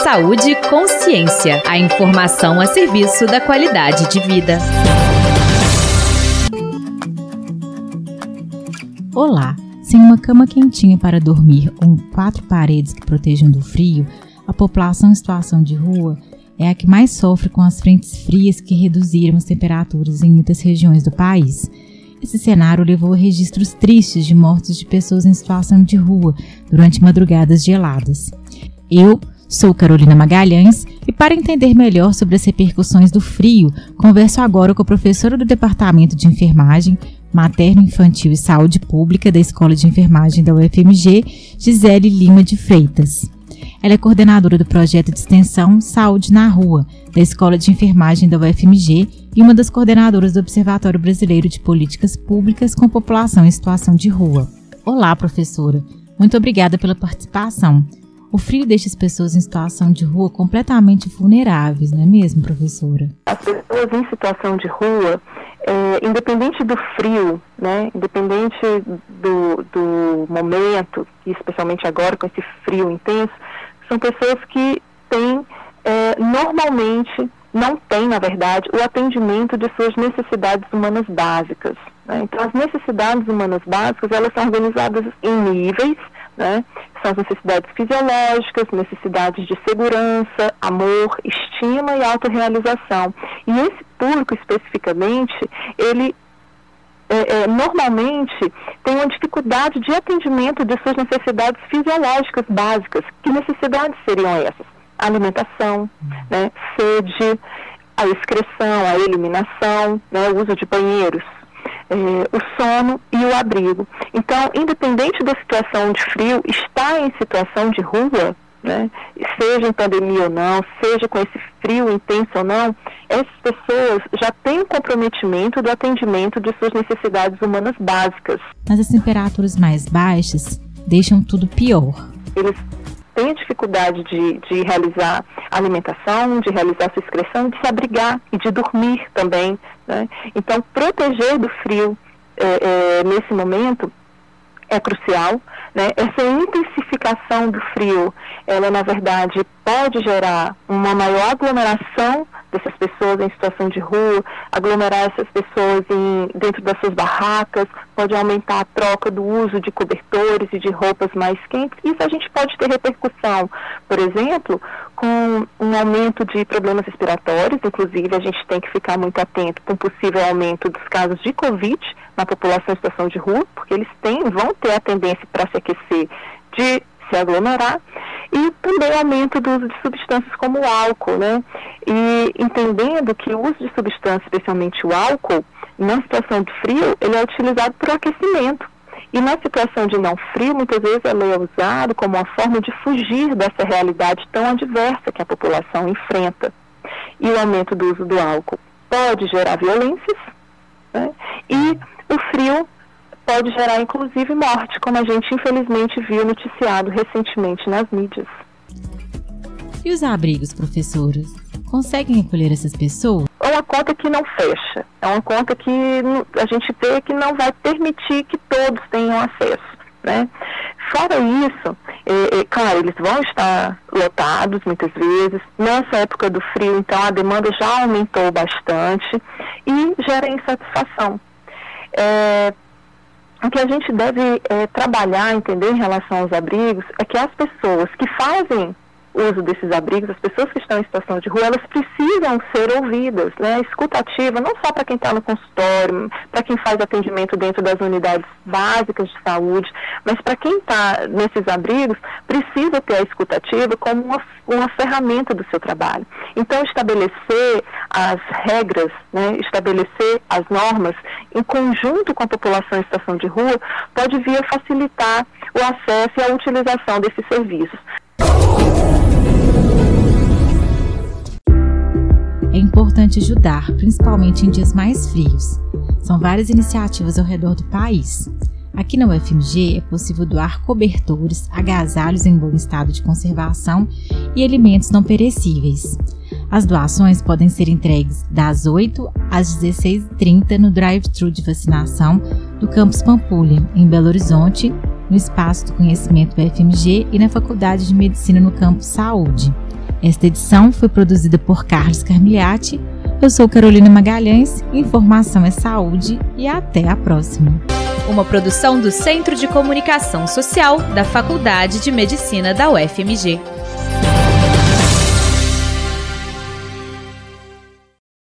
Saúde e consciência. A informação a serviço da qualidade de vida. Olá! Sem uma cama quentinha para dormir ou 4 paredes que protejam do frio, a população em situação de rua é a que mais sofre com as frentes frias que reduziram as temperaturas em muitas regiões do país. Esse cenário levou a registros tristes de mortes de pessoas em situação de rua durante madrugadas geladas. Eu sou Carolina Magalhães e, para entender melhor sobre as repercussões do frio, converso agora com a professora do Departamento de Enfermagem, Materno, Infantil e Saúde Pública da Escola de Enfermagem da UFMG, Gisele Lima de Freitas. Ela é coordenadora do projeto de extensão Saúde na Rua, da Escola de Enfermagem da UFMG e uma das coordenadoras do Observatório Brasileiro de Políticas Públicas com População em Situação de Rua. Olá, professora. Muito obrigada pela participação. O frio deixa as pessoas em situação de rua completamente vulneráveis, não é mesmo, professora? As pessoas em situação de rua, independente do frio, né, independente do momento, especialmente agora com esse frio intenso, são pessoas que normalmente não têm, na verdade, o atendimento de suas necessidades humanas básicas, né? Então, as necessidades humanas básicas, elas são organizadas em níveis, né? São as necessidades fisiológicas, necessidades de segurança, amor, estima e autorrealização. E esse público, especificamente, ele normalmente tem uma dificuldade de atendimento de suas necessidades fisiológicas básicas. Que necessidades seriam essas? A alimentação, né? Sede, a excreção, a eliminação, né? O uso de banheiros, o sono e o abrigo. Então, independente da situação de frio, estar em situação de rua, né, seja em pandemia ou não, seja com esse frio intenso ou não, essas pessoas já têm um comprometimento do atendimento de suas necessidades humanas básicas. Mas as temperaturas mais baixas deixam tudo pior. Eles têm a dificuldade de realizar alimentação, de realizar sua excreção, de se abrigar e de dormir também, né? Então, proteger do frio nesse momento é crucial, né? Essa intensificação do frio, ela na verdade pode gerar uma maior aglomeração dessas pessoas em situação de rua, aglomerar essas pessoas dentro das suas barracas, pode aumentar a troca do uso de cobertores e de roupas mais quentes. Isso a gente pode ter repercussão, por exemplo, com um aumento de problemas respiratórios. Inclusive a gente tem que ficar muito atento com o possível aumento dos casos de Covid na população em situação de rua, porque eles vão ter a tendência para se aquecer de se aglomerar, e também aumento do uso de substâncias como o álcool, né? E entendendo que o uso de substâncias, especialmente o álcool, na situação de frio, ele é utilizado para o aquecimento. E na situação de não frio, muitas vezes ele é usado como uma forma de fugir dessa realidade tão adversa que a população enfrenta. E o aumento do uso do álcool pode gerar violências, né? E o frio pode gerar, inclusive, morte, como a gente, infelizmente, viu noticiado recentemente nas mídias. E os abrigos, professoras? Conseguem acolher essas pessoas? É uma conta que não fecha. É uma conta que a gente vê que não vai permitir que todos tenham acesso, né? Fora isso, claro, eles vão estar lotados muitas vezes. Nessa época do frio, então, a demanda já aumentou bastante e gera insatisfação. O que a gente deve trabalhar, entender em relação aos abrigos, é que as pessoas que fazem uso desses abrigos, as pessoas que estão em situação de rua, elas precisam ser ouvidas, né? A escuta ativa, não só para quem está no consultório, para quem faz atendimento dentro das unidades básicas de saúde, mas para quem está nesses abrigos, precisa ter a escuta ativa como uma ferramenta do seu trabalho. Então, estabelecer as regras, né? Estabelecer as normas em conjunto com a população em situação de rua, pode vir a facilitar o acesso e a utilização desses serviços. É importante ajudar, principalmente em dias mais frios. São várias iniciativas ao redor do país. Aqui na UFMG é possível doar cobertores, agasalhos em bom estado de conservação e alimentos não perecíveis. As doações podem ser entregues das 8 às 16h30 no drive-thru de vacinação do Campus Pampulha, em Belo Horizonte, no Espaço do Conhecimento UFMG e na Faculdade de Medicina no Campus Saúde. Esta edição foi produzida por Carlos Carmigliati. Eu sou Carolina Magalhães, informação é saúde e até a próxima. Uma produção do Centro de Comunicação Social da Faculdade de Medicina da UFMG.